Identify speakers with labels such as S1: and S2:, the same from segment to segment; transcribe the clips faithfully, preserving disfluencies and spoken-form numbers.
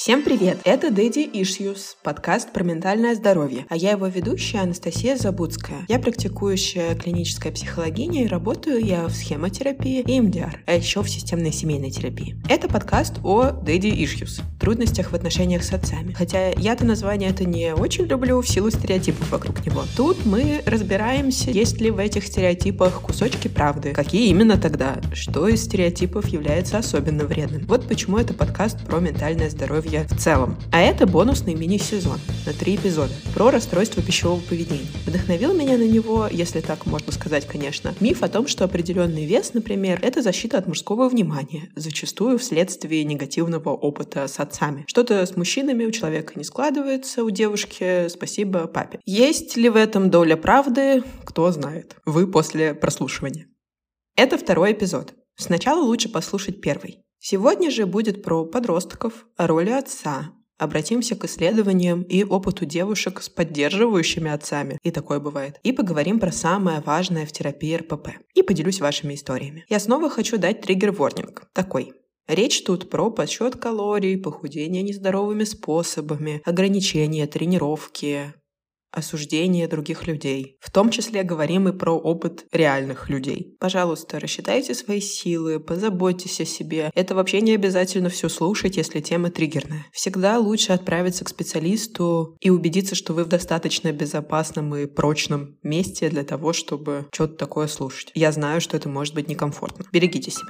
S1: Всем привет! Это Daddy Issues, подкаст про ментальное здоровье, а я его ведущая Анастасия Забудская. Я практикующая клиническая психологиня и работаю я в схемотерапии и эм ди ар, а еще в системной семейной терапии. Это подкаст о Daddy Issues, трудностях в отношениях с отцами. Хотя я-то название это не очень люблю в силу стереотипов вокруг него. Тут мы разбираемся, есть ли в этих стереотипах кусочки правды, какие именно тогда, что из стереотипов является особенно вредным. Вот почему это подкаст про ментальное здоровье в целом. А это бонусный мини-сезон на три эпизода про расстройство пищевого поведения. Вдохновил меня на него, если так можно сказать, конечно, миф о том, что определенный вес, например, это защита от мужского внимания, зачастую вследствие негативного опыта с отцами. Что-то с мужчинами у человека не складывается, у девушки, спасибо папе. Есть ли в этом доля правды, кто знает. Вы после прослушивания. Это второй эпизод. Сначала лучше послушать первый. Сегодня же будет про подростков, о роли отца. Обратимся к исследованиям и опыту девушек с поддерживающими отцами, и такое бывает. И поговорим про самое важное в терапии эр пэ пэ. И поделюсь вашими историями. Я снова хочу дать триггер-ворнинг. Такой. Речь тут про подсчет калорий, похудение нездоровыми способами, ограничения, тренировки, осуждение других людей. В том числе говорим и про опыт реальных людей. Пожалуйста, рассчитайте свои силы, позаботьтесь о себе. Это вообще не обязательно все слушать, если тема триггерная. Всегда лучше отправиться к специалисту и убедиться, что вы в достаточно безопасном и прочном месте для того, чтобы что-то такое слушать. Я знаю, что это может быть некомфортно. Берегите себя.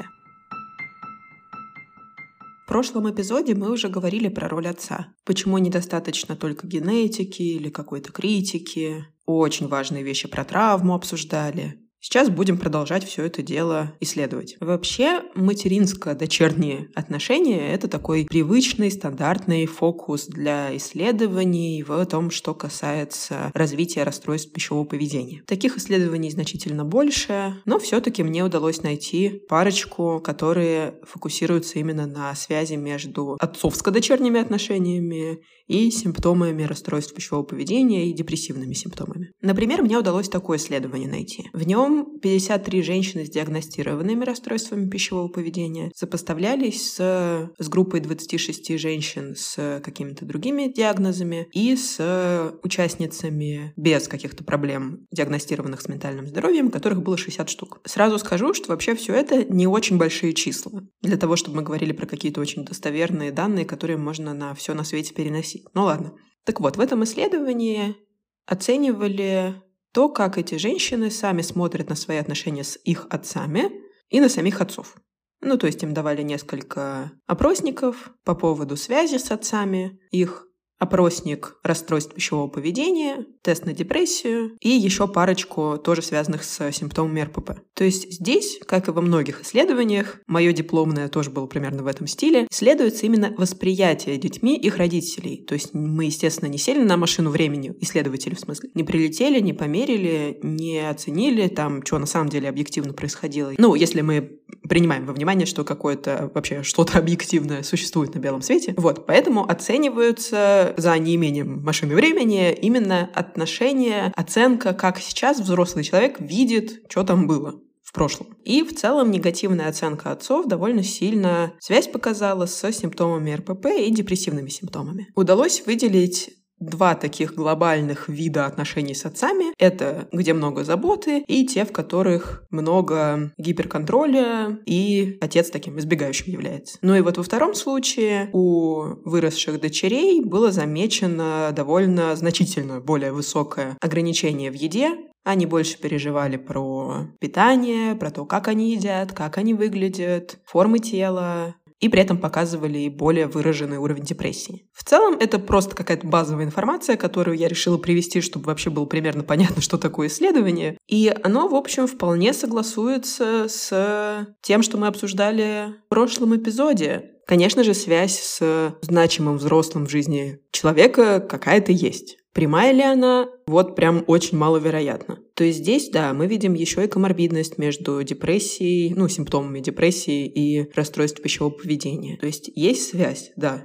S1: В прошлом эпизоде мы уже говорили про роль отца. Почему недостаточно только генетики или какой-то критики. Очень важные вещи про травму обсуждали. Сейчас будем продолжать все это дело исследовать. Вообще, материнско-дочерние отношения — это такой привычный, стандартный фокус для исследований в том, что касается развития расстройств пищевого поведения. Таких исследований значительно больше, но все-таки мне удалось найти парочку, которые фокусируются именно на связи между отцовско-дочерними отношениями и симптомами расстройств пищевого поведения и депрессивными симптомами. Например, мне удалось такое исследование найти. В нем пятьдесят три женщины с диагностированными расстройствами пищевого поведения сопоставлялись с, с группой двадцати шести женщин с какими-то другими диагнозами и с участницами без каких-то проблем, диагностированных с ментальным здоровьем, которых было шестьдесят штук. Сразу скажу, что вообще все это не очень большие числа для того, чтобы мы говорили про какие-то очень достоверные данные, которые можно на все на свете переносить. Ну ладно. Так вот, в этом исследовании оценивали то, как эти женщины сами смотрят на свои отношения с их отцами и на самих отцов. Ну, то есть им давали несколько опросников по поводу связи с отцами, их опросник расстройств пищевого поведения, тест на депрессию и еще парочку, тоже связанных с симптомами эр пэ пэ. То есть здесь, как и во многих исследованиях, мое дипломное тоже было примерно в этом стиле, исследуется именно восприятие детьми их родителей. То есть мы, естественно, не сели на машину времени, исследователи в смысле, не прилетели, не померили, не оценили там, что на самом деле объективно происходило. Ну, если мы принимаем во внимание, что какое-то вообще что-то объективное существует на белом свете. Вот, поэтому оцениваются за неимением машины времени именно отношения, оценка, как сейчас взрослый человек видит, что там было в прошлом. И в целом негативная оценка отцов довольно сильно связь показала с симптомами эр пэ пэ и депрессивными симптомами. Удалось выделить два таких глобальных вида отношений с отцами. Это где много заботы, и те, в которых много гиперконтроля, и отец таким избегающим является. Ну и вот во втором случае у выросших дочерей было замечено довольно значительно более высокое ограничение в еде. Они больше переживали про питание, про то, как они едят, как они выглядят, формы тела, и при этом показывали и более выраженный уровень депрессии. В целом, это просто какая-то базовая информация, которую я решила привести, чтобы вообще было примерно понятно, что такое исследование. И оно, в общем, вполне согласуется с тем, что мы обсуждали в прошлом эпизоде. Конечно же, связь с значимым взрослым в жизни человека какая-то есть. Прямая ли она? Вот прям очень маловероятно. То есть здесь, да, мы видим еще и коморбидность между депрессией, ну, симптомами депрессии и расстройств пищевого поведения. То есть есть связь, да.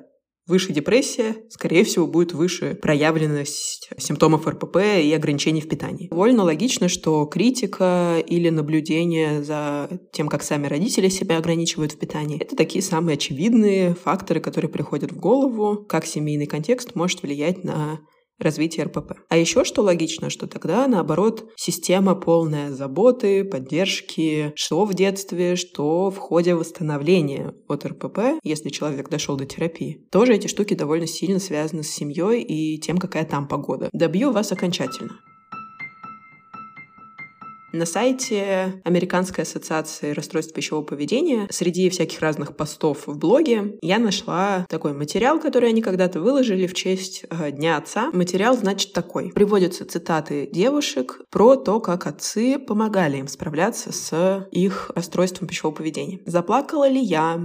S1: выше депрессия, скорее всего, будет выше проявленность симптомов эр пэ пэ и ограничений в питании. Довольно логично, что критика или наблюдение за тем, как сами родители себя ограничивают в питании, это такие самые очевидные факторы, которые приходят в голову, как семейный контекст может влиять на развитие эр пэ пэ. А еще что логично, что тогда, наоборот, система полная заботы, поддержки, что в детстве, что в ходе восстановления от эр пэ пэ, если человек дошел до терапии. Тоже эти штуки довольно сильно связаны с семьей и тем, какая там погода. Добью вас окончательно. На сайте Американской ассоциации расстройств пищевого поведения среди всяких разных постов в блоге я нашла такой материал, который они когда-то выложили в честь э, Дня отца. Материал, значит, такой. Приводятся цитаты девушек про то, как отцы помогали им справляться с их расстройством пищевого поведения. Заплакала ли я?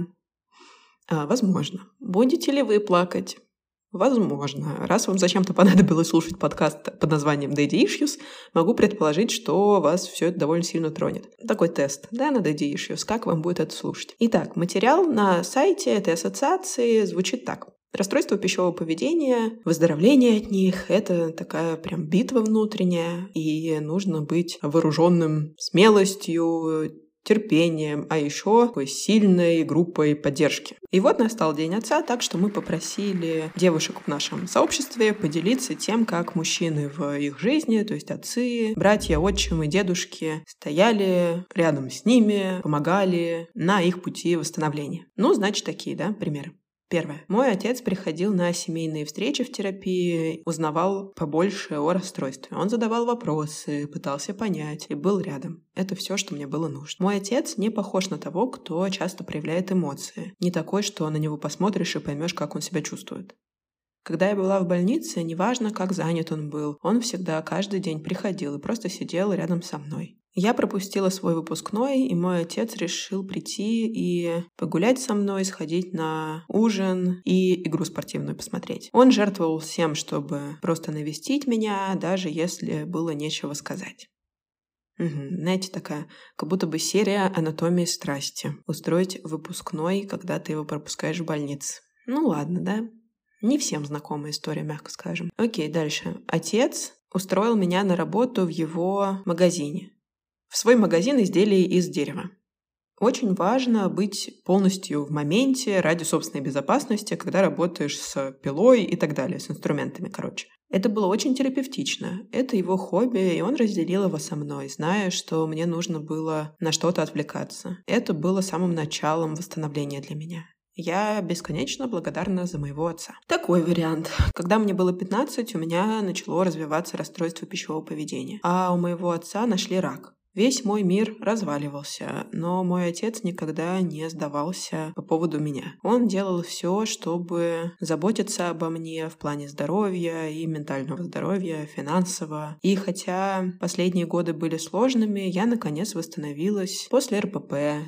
S1: А, возможно. Будете ли вы плакать? Возможно. Раз вам зачем-то понадобилось слушать подкаст под названием Daddy Issues, могу предположить, что вас все это довольно сильно тронет. Такой тест, да, на Daddy Issues, как вам будет это слушать. Итак, материал на сайте этой ассоциации звучит так. Расстройство пищевого поведения, выздоровление от них — это такая прям битва внутренняя, и нужно быть вооруженным смелостью, терпением, а еще такой сильной группой поддержки. И вот настал День отца, так что мы попросили девушек в нашем сообществе поделиться тем, как мужчины в их жизни, то есть отцы, братья, отчимы, дедушки, стояли рядом с ними, помогали на их пути восстановления. Ну, значит, такие, да, примеры. Первое. Мой отец приходил на семейные встречи в терапии, узнавал побольше о расстройстве. Он задавал вопросы, пытался понять и был рядом. Это все, что мне было нужно. Мой отец не похож на того, кто часто проявляет эмоции. Не такой, что на него посмотришь и поймешь, как он себя чувствует. Когда я была в больнице, неважно, как занят он был, он всегда каждый день приходил и просто сидел рядом со мной. Я пропустила свой выпускной, и мой отец решил прийти и погулять со мной, сходить на ужин и игру спортивную посмотреть. Он жертвовал всем, чтобы просто навестить меня, даже если было нечего сказать. Угу. Знаете, такая, как будто бы серия «Анатомии страсти». Устроить выпускной, когда ты его пропускаешь в больнице. Ну ладно, да? Не всем знакомая история, мягко скажем. Окей, дальше. Отец устроил меня на работу в его магазине. В свой магазин изделий из дерева. Очень важно быть полностью в моменте ради собственной безопасности, когда работаешь с пилой и так далее, с инструментами, короче. Это было очень терапевтично. Это его хобби, и он разделил его со мной, зная, что мне нужно было на что-то отвлекаться. Это было самым началом восстановления для меня. Я бесконечно благодарна за моего отца. Такой вариант. Когда мне было пятнадцать, у меня начало развиваться расстройство пищевого поведения. А у моего отца нашли рак. Весь мой мир разваливался, но мой отец никогда не сдавался по поводу меня. Он делал все, чтобы заботиться обо мне в плане здоровья и ментального здоровья, финансового. И хотя последние годы были сложными, я наконец восстановилась после эр пэ пэ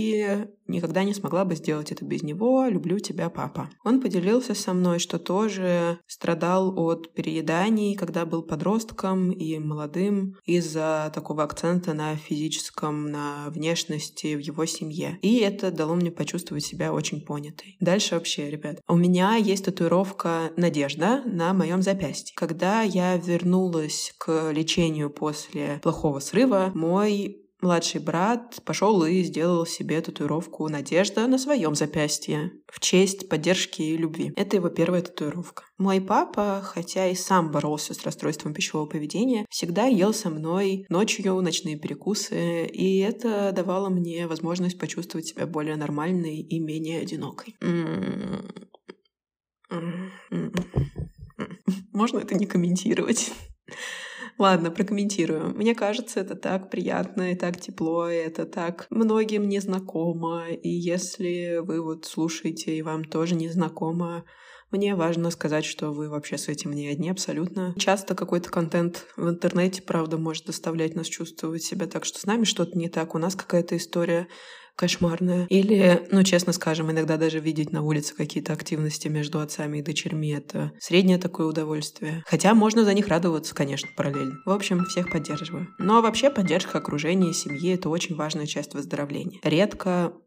S1: и никогда не смогла бы сделать это без него. Люблю тебя, папа. Он поделился со мной, что тоже страдал от перееданий, когда был подростком и молодым, из-за такого акцента на физическом, на внешности в его семье. И это дало мне почувствовать себя очень понятой. Дальше вообще, ребят. У меня есть татуировка «Надежда» на моем запястье. Когда я вернулась к лечению после плохого срыва, мой младший брат пошел и сделал себе татуировку «Надежда» на своем запястье в честь поддержки и любви. Это его первая татуировка. Мой папа, хотя и сам боролся с расстройством пищевого поведения, всегда ел со мной ночью ночные перекусы, и это давало мне возможность почувствовать себя более нормальной и менее одинокой. Можно это не комментировать? Ладно, прокомментирую. Мне кажется, это так приятно и так тепло, и это так многим незнакомо. И если вы вот слушаете, и вам тоже незнакомо, мне важно сказать, что вы вообще с этим не одни абсолютно. Часто какой-то контент в интернете, правда, может заставлять нас чувствовать себя так, что с нами что-то не так, у нас какая-то история кошмарная. Или, ну, честно скажем, иногда даже видеть на улице какие-то активности между отцами и дочерьми — это среднее такое удовольствие. Хотя можно за них радоваться, конечно, параллельно. В общем, всех поддерживаю. Но вообще поддержка окружения, семьи — это очень важная часть выздоровления. Редко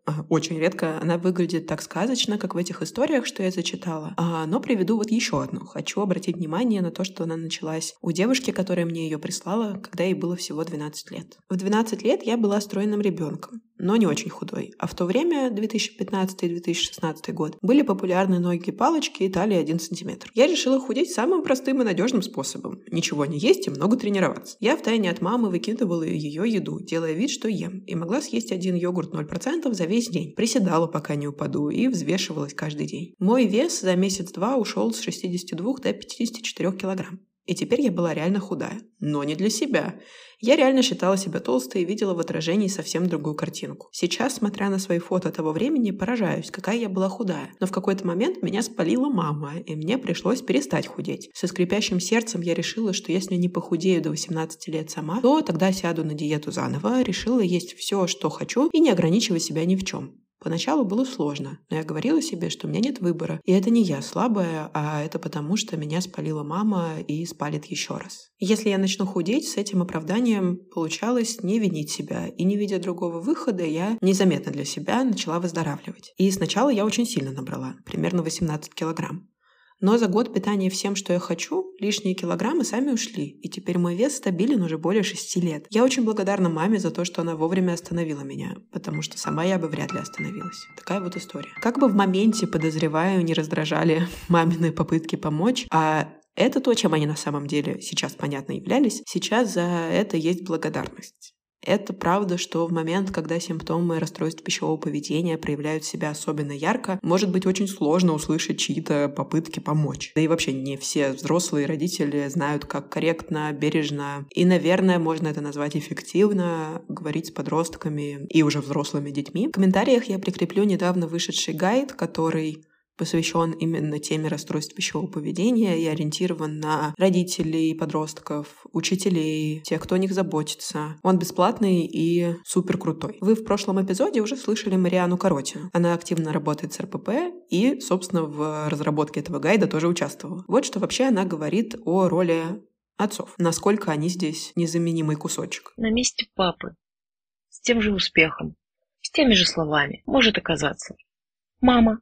S1: очень редко она выглядит так сказочно, как в этих историях, что я зачитала. А, но приведу вот еще одну. Хочу обратить внимание на то, что она началась у девушки, которая мне ее прислала, когда ей было всего двенадцать лет. В двенадцать лет я была стройным ребенком, но не очень худой. А в то время, две тысячи пятнадцатый - две тысячи шестнадцатый год, были популярны ноги-палочки и талия один сантиметр. Я решила худеть самым простым и надежным способом. Ничего не есть и много тренироваться. Я втайне от мамы выкидывала ее еду, делая вид, что ем, и могла съесть один йогурт ноль процентов за весь день. Приседала, пока не упаду, и взвешивалась каждый день. Мой вес за месяц-два ушел с шестидесяти двух до пятидесяти четырёх килограмм. И теперь я была реально худая. Но не для себя. Я реально считала себя толстой и видела в отражении совсем другую картинку. Сейчас, смотря на свои фото того времени, поражаюсь, какая я была худая. Но в какой-то момент меня спалила мама, и мне пришлось перестать худеть. Со скрипящим сердцем я решила, что если не похудею до восемнадцати лет сама, то тогда сяду на диету заново, решила есть все, что хочу, и не ограничивать себя ни в чем. Поначалу было сложно, но я говорила себе, что у меня нет выбора. И это не я слабая, а это потому, что меня спалила мама и спалит еще раз. Если я начну худеть, с этим оправданием получалось не винить себя. И не видя другого выхода, я незаметно для себя начала выздоравливать. И сначала я очень сильно набрала, примерно восемнадцать килограмм. Но за год питания всем, что я хочу, лишние килограммы сами ушли, и теперь мой вес стабилен уже более шести лет. Я очень благодарна маме за то, что она вовремя остановила меня, потому что сама я бы вряд ли остановилась. Такая вот история. Как бы в моменте, подозреваю, не раздражали мамины попытки помочь, а это то, чем они на самом деле сейчас, понятно, являлись, сейчас за это есть благодарность. Это правда, что в момент, когда симптомы расстройств пищевого поведения проявляют себя особенно ярко, может быть очень сложно услышать чьи-то попытки помочь. Да и вообще не все взрослые родители знают, как корректно, бережно и, наверное, можно это назвать эффективно говорить с подростками и уже взрослыми детьми. В комментариях я прикреплю недавно вышедший гайд, который посвящен именно теме расстройств пищевого поведения и ориентирован на родителей, подростков, учителей, тех, кто о них заботится. Он бесплатный и супер крутой. Вы в прошлом эпизоде уже слышали Марианну Коротину. Она активно работает с эр пэ пэ и, собственно, в разработке этого гайда тоже участвовала. Вот что вообще она говорит о роли отцов. Насколько они здесь незаменимый кусочек.
S2: На месте папы, с тем же успехом, с теми же словами, может оказаться мама,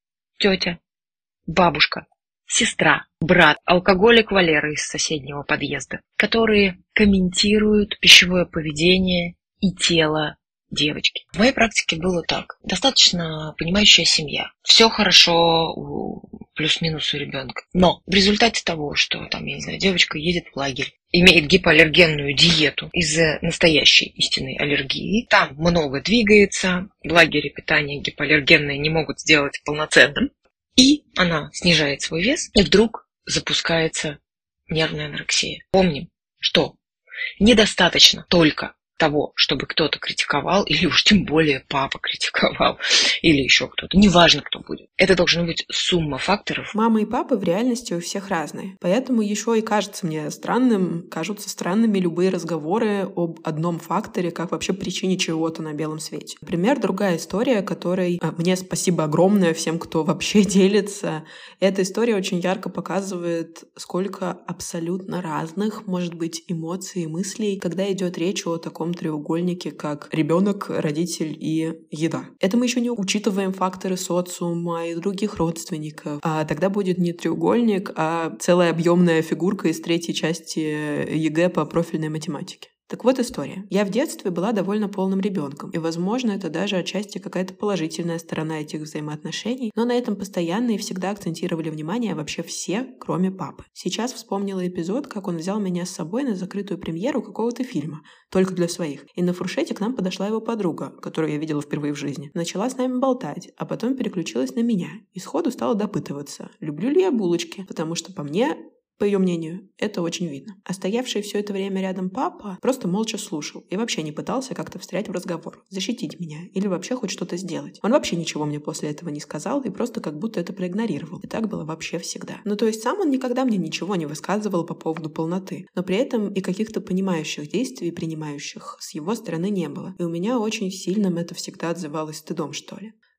S2: тетя, бабушка, сестра, брат, алкоголик Валера из соседнего подъезда, которые комментируют пищевое поведение и тело девочки. В моей практике было так. Достаточно понимающая семья. Все хорошо у плюс-минус у ребенка. Но в результате того, что там, я не знаю, девочка едет в лагерь, имеет гипоаллергенную диету из-за настоящей истинной аллергии, там много двигается, в лагере питание гипоаллергенное не могут сделать полноценным, и она снижает свой вес, и вдруг запускается нервная анорексия. Помним, что недостаточно только того, чтобы кто-то критиковал, или уж тем более папа критиковал, или еще кто-то. Неважно, кто будет. Это должна быть сумма факторов.
S1: Мама и папа в реальности у всех разные. Поэтому еще и кажется мне странным, кажутся странными любые разговоры об одном факторе, как вообще причине чего-то на белом свете. Например, другая история, которой а, мне спасибо огромное всем, кто вообще делится. Эта история очень ярко показывает, сколько абсолютно разных может быть эмоций и мыслей, когда идет речь о таком треугольнике, как ребенок, родитель и еда. Это мы еще не учитываем факторы социума и других родственников. А тогда будет не треугольник, а целая объемная фигурка из третьей части ЕГЭ по профильной математике. Так вот история. Я в детстве была довольно полным ребенком, и, возможно, это даже отчасти какая-то положительная сторона этих взаимоотношений, но на этом постоянно и всегда акцентировали внимание вообще все, кроме папы. Сейчас вспомнила эпизод, как он взял меня с собой на закрытую премьеру какого-то фильма, только для своих, и на фуршете к нам подошла его подруга, которую я видела впервые в жизни. Начала с нами болтать, а потом переключилась на меня, и сходу стала допытываться, люблю ли я булочки, потому что по мне... По ее мнению, это очень видно. А стоявший все это время рядом папа просто молча слушал и вообще не пытался как-то встрять в разговор, защитить меня или вообще хоть что-то сделать. Он вообще ничего мне после этого не сказал и просто как будто это проигнорировал. И так было вообще всегда. Ну то есть сам он никогда мне ничего не высказывал по поводу полноты, но при этом и каких-то понимающих действий, принимающих с его стороны не было. И у меня очень сильно это всегда отзывалось стыдом, что ли.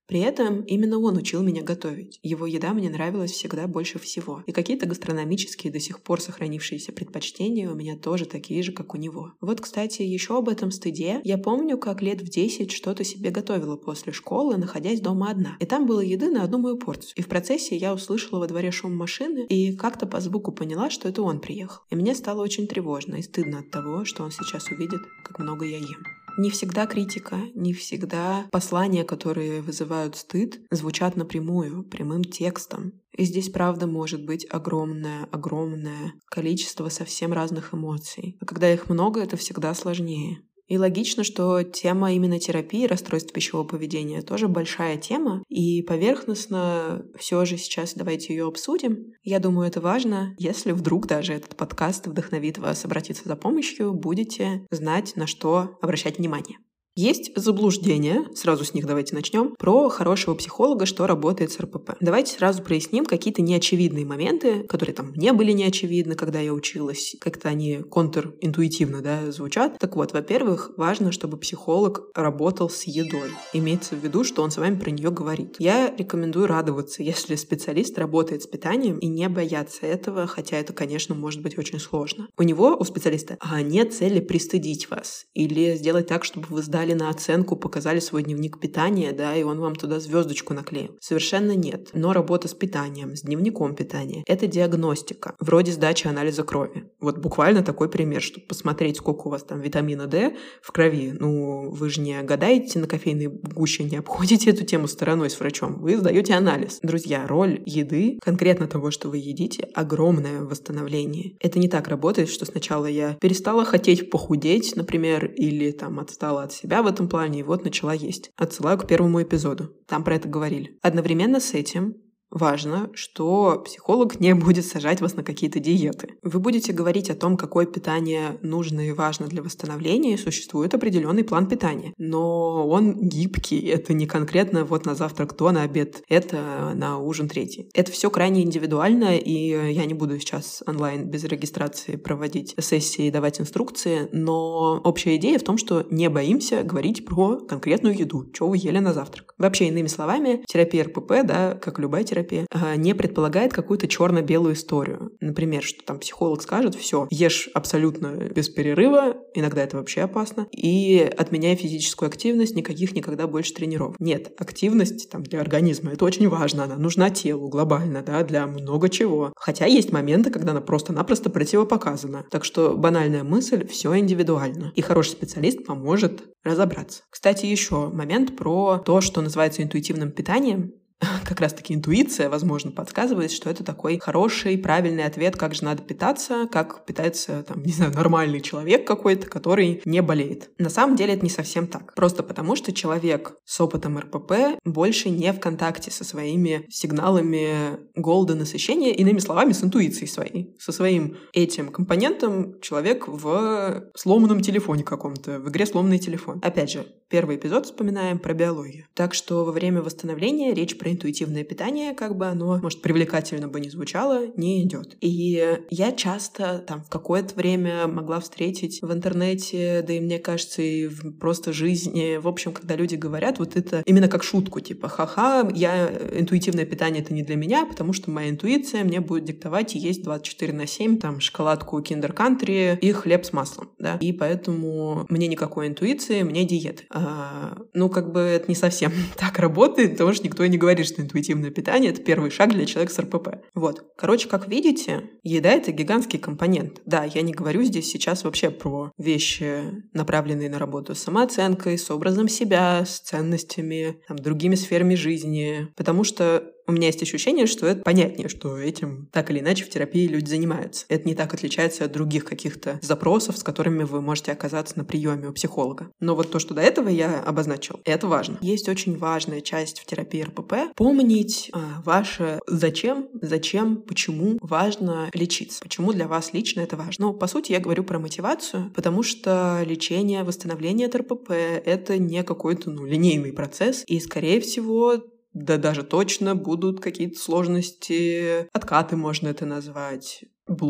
S1: При этом именно он учил меня готовить. Его еда мне нравилась всегда больше всего. И какие-то гастрономические до сих пор сохранившиеся предпочтения у меня тоже такие же, как у него. Вот, кстати, еще об этом стыде. Я помню, как лет в десять что-то себе готовила после школы, находясь дома одна. И там было еды на одну мою порцию. И в процессе я услышала во дворе шум машины и как-то по звуку поняла, что это он приехал. И мне стало очень тревожно и стыдно от того, что он сейчас увидит, как много я ем. Не всегда критика, не всегда послания, которые вызывают стыд, звучат напрямую, прямым текстом. И здесь, правда, может быть огромное-огромное количество совсем разных эмоций. А когда их много, это всегда сложнее. И логично, что тема именно терапии расстройств пищевого поведения тоже большая тема, и поверхностно все же сейчас давайте ее обсудим. Я думаю, это важно, если вдруг даже этот подкаст вдохновит вас обратиться за помощью, будете знать, на что обращать внимание. Есть заблуждение, сразу с них давайте начнем, про хорошего психолога, что работает с эр пэ пэ. Давайте сразу проясним какие-то неочевидные моменты, которые там не были неочевидны, когда я училась, как-то они контринтуитивно, да, звучат. Так вот, во-первых, важно, чтобы психолог работал с едой. Имеется в виду, что он с вами про нее говорит. Я рекомендую радоваться, если специалист работает с питанием, и не бояться этого, хотя это, конечно, может быть очень сложно. У него, у специалиста, нет цели пристыдить вас или сделать так, чтобы вы сдали на оценку, показали свой дневник питания, да, и он вам туда звездочку наклеил. Совершенно нет. Но работа с питанием, с дневником питания — это диагностика, вроде сдачи анализа крови. Вот буквально такой пример, чтобы посмотреть, сколько у вас там витамина D в крови. Ну, вы же не гадаете на кофейной гуще, не обходите эту тему стороной с врачом. Вы сдаете анализ. Друзья, роль еды, конкретно того, что вы едите, огромное в восстановлении. Это не так работает, что сначала я перестала хотеть похудеть, например, или там отстала от себя в этом плане, и вот начала есть. Отсылаю к первому эпизоду. Там про это говорили. Одновременно с этим важно, что психолог не будет сажать вас на какие-то диеты. Вы будете говорить о том, какое питание нужно и важно для восстановления, и существует определенный план питания. Но он гибкий. Это не конкретно вот на завтрак то, на обед это, на ужин третий. Это все крайне индивидуально, и я не буду сейчас онлайн без регистрации проводить сессии и давать инструкции, но общая идея в том, что не боимся говорить про конкретную еду, что вы ели на завтрак. Вообще, иными словами, терапия эр пэ пэ, да, как любая терапия, не предполагает какую-то черно-белую историю. Например, что там психолог скажет: все, ешь абсолютно без перерыва, иногда это вообще опасно, и отменяй физическую активность, никаких никогда больше тренировок. Нет, активность там для организма — это очень важно, она нужна телу глобально, да, для много чего. Хотя есть моменты, когда она просто-напросто противопоказана. Так что банальная мысль — все индивидуально. И хороший специалист поможет разобраться. Кстати, еще момент про то, что называется интуитивным питанием. Как раз-таки интуиция, возможно, подсказывает, что это такой хороший, правильный ответ, как же надо питаться, как питается, там, не знаю, нормальный человек какой-то, который не болеет. На самом деле это не совсем так. Просто потому, что человек с опытом эр пэ пэ больше не в контакте со своими сигналами голода, насыщения, иными словами, с интуицией своей. Со своим этим компонентом человек в сломанном телефоне каком-то, в игре «Сломанный телефон». Опять же, первый эпизод вспоминаем про биологию. Так что во время восстановления речь про интуитивное питание, как бы оно, может, привлекательно бы не звучало, не идет. И я часто там в какое-то время могла встретить в интернете, да и мне кажется, и в просто жизни, в общем, когда люди говорят вот это именно как шутку, типа: ха-ха, я интуитивное питание — это не для меня, потому что моя интуиция мне будет диктовать есть двадцать четыре на семь, там, шоколадку Kinder Country и хлеб с маслом, да, и поэтому мне никакой интуиции, мне диеты. А, ну, как бы это не совсем так работает, потому что никто и не говорит, что интуитивное питание — это первый шаг для человека с эр пэ пэ. Вот. Короче, как видите, еда — это гигантский компонент. Да, я не говорю здесь сейчас вообще про вещи, направленные на работу с самооценкой, с образом себя, с ценностями, там, другими сферами жизни, потому что у меня есть ощущение, что это понятнее, что этим так или иначе в терапии люди занимаются. Это не так отличается от других каких-то запросов, с которыми вы можете оказаться на приеме у психолога. Но вот то, что до этого я обозначил, это важно. Есть очень важная часть в терапии эр пэ пэ — помнить а, ваше зачем, зачем, почему важно лечиться. Почему для вас лично это важно. Ну, по сути, я говорю про мотивацию, потому что лечение, восстановление от эр пэ пэ — это не какой-то, ну, линейный процесс, и, скорее всего, да даже точно будут какие-то сложности, откаты можно это назвать,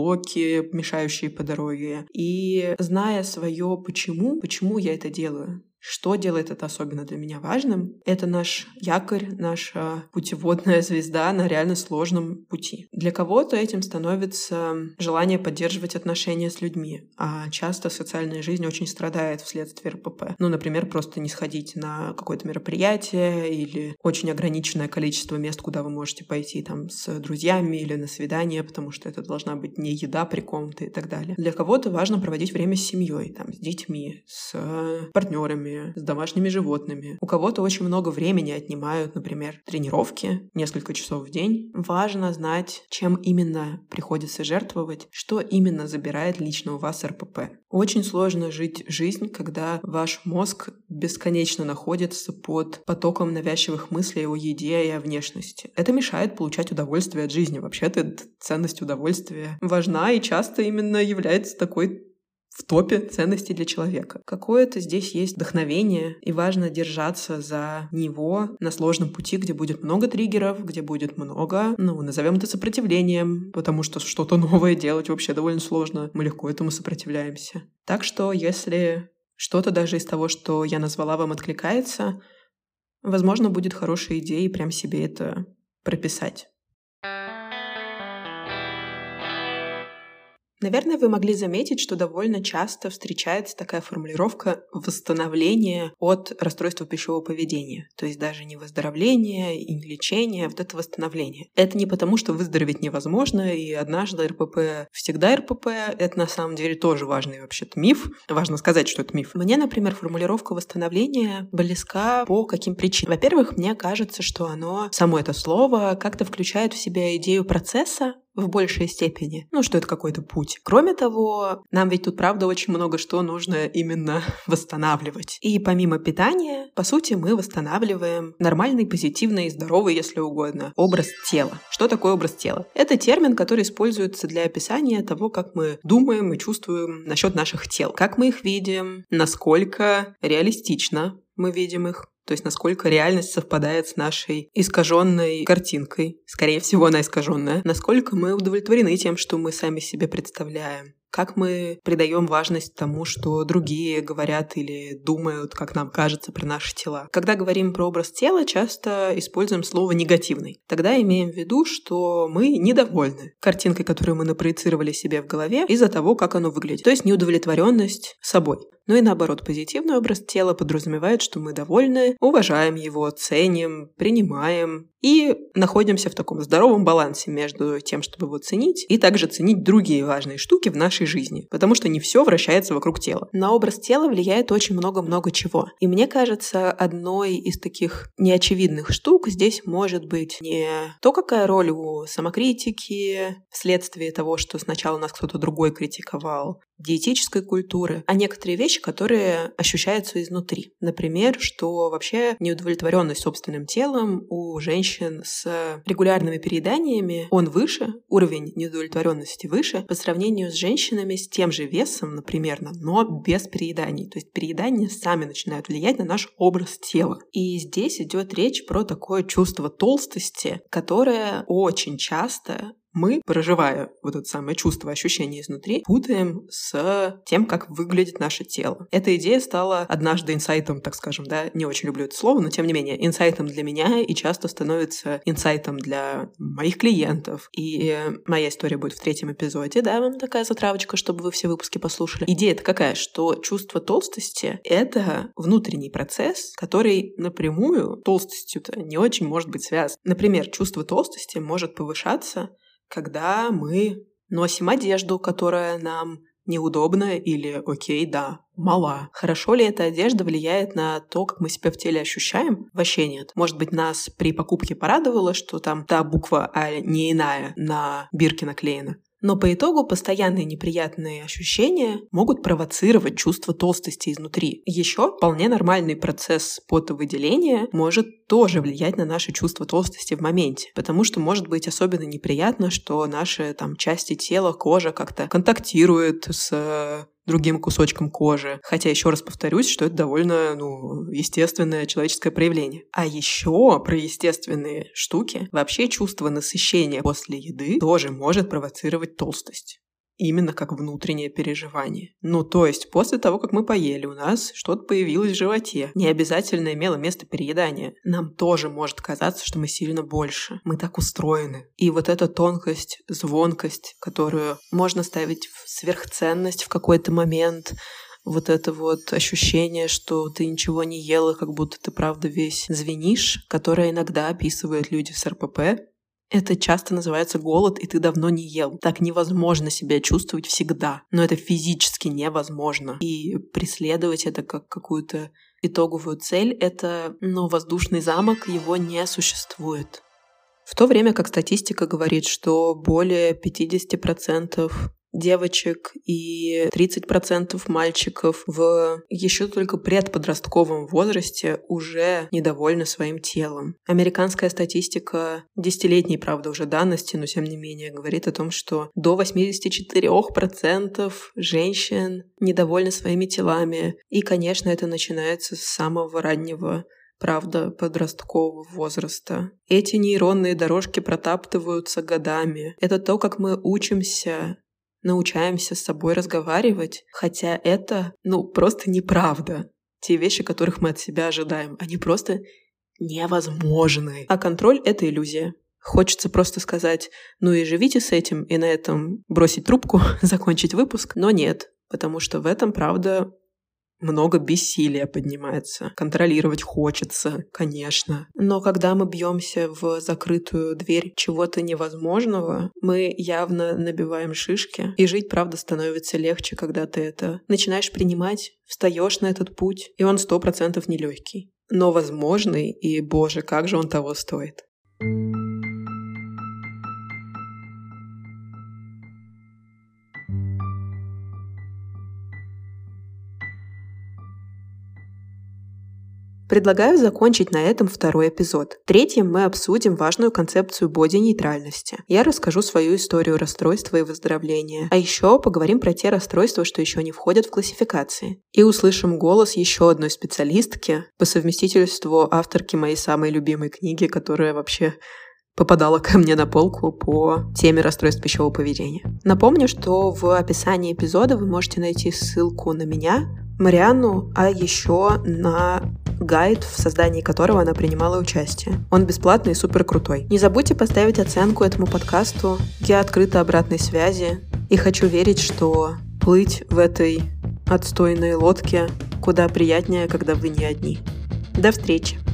S1: блоки, мешающие по дороге. И зная свое почему, почему я это делаю, Что делает это особенно для меня важным? Это наш якорь, наша путеводная звезда на реально сложном пути. Для кого-то этим становится желание поддерживать отношения с людьми, а часто социальная жизнь очень страдает вследствие эр пэ пэ. Ну, например, просто не сходить на какое-то мероприятие или очень ограниченное количество мест, куда вы можете пойти там с друзьями или на свидание, потому что это должна быть не еда при ком-то и так далее. Для кого-то важно проводить время с семьей, там, с детьми, с партнерами, с домашними животными. У кого-то очень много времени отнимают, например, тренировки, несколько часов в день. Важно знать, чем именно приходится жертвовать, что именно забирает лично у вас эр пэ пэ. Очень сложно жить жизнь, когда ваш мозг бесконечно находится под потоком навязчивых мыслей о еде и о внешности. Это мешает получать удовольствие от жизни. Вообще-то ценность удовольствия важна и часто именно является такой в топе ценностей для человека. Какое-то здесь есть вдохновение, и важно держаться за него на сложном пути, где будет много триггеров, где будет много, ну, назовем это сопротивлением, потому что что-то новое делать вообще довольно сложно. Мы легко этому сопротивляемся. Так что, если что-то даже из того, что я назвала, вам откликается, возможно, будет хорошей идеей прям себе это прописать. Наверное, вы могли заметить, что довольно часто встречается такая формулировка «восстановление от расстройства пищевого поведения». То есть даже не выздоровление и не лечение, а вот это восстановление. Это не потому, что выздороветь невозможно, и однажды эр пэ пэ всегда эр пэ пэ. Это на самом деле тоже важный вообще-то миф. Важно сказать, что это миф. Мне, например, формулировка восстановления близка по каким причинам. Во-первых, мне кажется, что оно, само это слово, как-то включает в себя идею процесса, в большей степени. Ну, что это какой-то путь. Кроме того, нам ведь тут, правда, очень много что нужно именно восстанавливать. И помимо питания, по сути, мы восстанавливаем нормальный, позитивный, здоровый, если угодно, образ тела. Что такое образ тела? Это термин, который используется для описания того, как мы думаем и чувствуем насчет наших тел. Как мы их видим, насколько реалистично мы видим их. То есть насколько реальность совпадает с нашей искаженной картинкой. Скорее всего, она искаженная. Насколько мы удовлетворены тем, что мы сами себе представляем. Как мы придаем важность тому, что другие говорят или думают, как нам кажется, про наши тела. Когда говорим про образ тела, часто используем слово «негативный». Тогда имеем в виду, что мы недовольны картинкой, которую мы напроецировали себе в голове из-за того, как оно выглядит. То есть неудовлетворенность собой. Ну и наоборот, позитивный образ тела подразумевает, что мы довольны, уважаем его, ценим, принимаем и находимся в таком здоровом балансе между тем, чтобы его ценить, и также ценить другие важные штуки в нашей жизни, потому что не все вращается вокруг тела. На образ тела влияет очень много-много чего. И мне кажется, одной из таких неочевидных штук здесь может быть не то, какая роль у самокритики вследствие того, что сначала нас кто-то другой критиковал, диетической культуры, а некоторые вещи, которые ощущаются изнутри. Например, что вообще неудовлетворенность собственным телом у женщин с регулярными перееданиями, он выше, уровень неудовлетворенности выше по сравнению с женщинами с тем же весом, например, но без перееданий. То есть переедания сами начинают влиять на наш образ тела. И здесь идет речь про такое чувство толстости, которое очень часто мы, проживая вот это самое чувство, ощущение изнутри, путаем с тем, как выглядит наше тело. Эта идея стала однажды инсайтом, так скажем, да, не очень люблю это слово, но тем не менее, инсайтом для меня и часто становится инсайтом для моих клиентов. И моя история будет в третьем эпизоде, да, вам такая затравочка, чтобы вы все выпуски послушали. Идея-то какая, что чувство толстости — это внутренний процесс, который напрямую толстостью-то не очень может быть связан. Например, чувство толстости может повышаться, когда мы носим одежду, которая нам неудобна или, окей, да, мала. Хорошо ли эта одежда влияет на то, как мы себя в теле ощущаем? Вообще нет. Может быть, нас при покупке порадовало, что там та буква «А» не иная на бирке наклеена. Но по итогу постоянные неприятные ощущения могут провоцировать чувство толстости изнутри. Еще вполне нормальный процесс потовыделения может тоже влиять на наше чувство толстости в моменте, потому что может быть особенно неприятно, что наши там части тела, кожа как-то контактирует с другим кусочком кожи. Хотя, еще раз повторюсь, что это довольно, ну, естественное человеческое проявление. А еще про естественные штуки. Вообще чувство насыщения после еды тоже может провоцировать толстость. именно как внутреннее переживание. Ну, то есть, после того, как мы поели, у нас что-то появилось в животе. Не обязательно имело место переедания. Нам тоже может казаться, что мы сильно больше. Мы так устроены. И вот эта тонкость, звонкость, которую можно ставить в сверхценность в какой-то момент, вот это вот ощущение, что ты ничего не ела, как будто ты правда весь звенишь, которое иногда описывают люди с эр пэ пэ, это часто называется голод, и ты давно не ел. Так невозможно себя чувствовать всегда. Но это физически невозможно. И преследовать это как какую-то итоговую цель — это, ну, воздушный замок, его не существует. В то время как статистика говорит, что более пятьдесят процентов девочек и тридцать процентов мальчиков в еще только предподростковом возрасте уже недовольны своим телом. Американская статистика, десятилетней, правда, уже данности, но тем не менее, говорит о том, что до восемьдесят четыре процента женщин недовольны своими телами. И, конечно, это начинается с самого раннего, правда, подросткового возраста. Эти нейронные дорожки протаптываются годами. Это то, как мы учимся, научаемся с собой разговаривать, хотя это, ну, просто неправда. Те вещи, которых мы от себя ожидаем, они просто невозможны. А контроль — это иллюзия. Хочется просто сказать: ну и живите с этим, и на этом бросить трубку, закончить выпуск. Но нет, потому что в этом, правда, много бессилия поднимается. Контролировать хочется, конечно. Но когда мы бьемся в закрытую дверь чего-то невозможного, мы явно набиваем шишки. И жить, правда, становится легче, когда ты это начинаешь принимать, встаешь на этот путь, и он сто процентов нелегкий. Но возможный, и, боже, как же он того стоит. Предлагаю закончить на этом второй эпизод. Третьим мы обсудим важную концепцию боди-нейтральности. Я расскажу свою историю расстройства и выздоровления. А еще поговорим про те расстройства, что еще не входят в классификации. И услышим голос еще одной специалистки, по совместительству авторки моей самой любимой книги, которая вообще попадала ко мне на полку по теме расстройств пищевого поведения. Напомню, что в описании эпизода вы можете найти ссылку на меня, Марианну, а еще на гайд, в создании которого она принимала участие. Он бесплатный и супер крутой. Не забудьте поставить оценку этому подкасту. Я открыта обратной связи и хочу верить, что плыть в этой отстойной лодке куда приятнее, когда вы не одни. До встречи!